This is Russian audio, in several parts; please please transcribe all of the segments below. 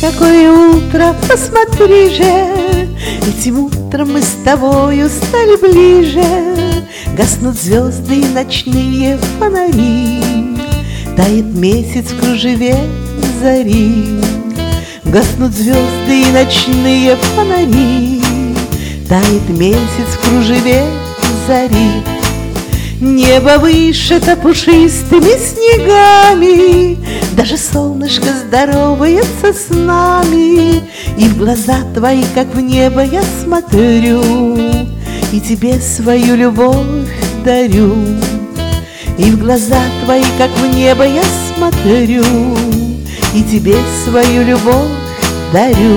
какое утро, посмотри же, этим утром мы с тобою стали ближе. Гаснут звезды и ночные фонари, тает месяц в кружеве зари. Гаснут звезды и ночные фонари, тает месяц в кружеве зари. Небо вышито пушистыми снегами, даже солнышко здоровается с нами. И в глаза твои, как в небо, я смотрю, и тебе свою любовь дарю. И в глаза твои, как в небо, я смотрю, и тебе свою любовь дарю.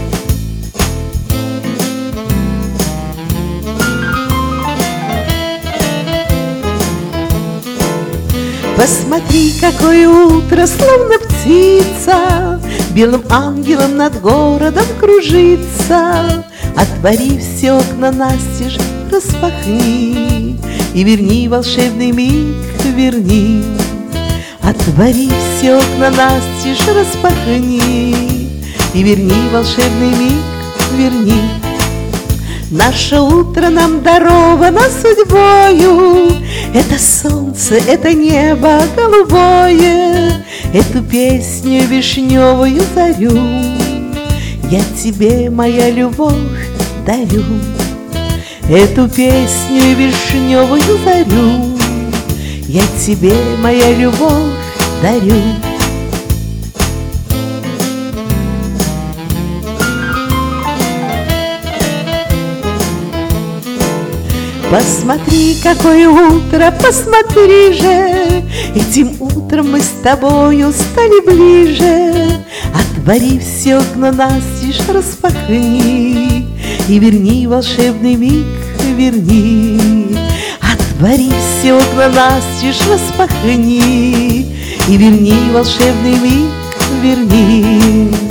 Посмотри, какое утро, словно птица, белым ангелом над городом кружится. Отвори все окна настежь, распахни и верни волшебный миг, верни. Отвори все окна настежь, распахни и верни волшебный миг, верни. Наше утро нам даровано судьбою, это солнце, это небо голубое, эту песню вишневую зарю я тебе, моя любовь, дарю. Эту песню вишневую зарю я тебе, моя любовь, дарю. Посмотри, какое утро, посмотри же, этим утром мы с тобою стали ближе. Отвори все окна настежь, распахни и верни волшебный миг, верни. Отвори все окна настежь, распахни и верни волшебный миг, верни.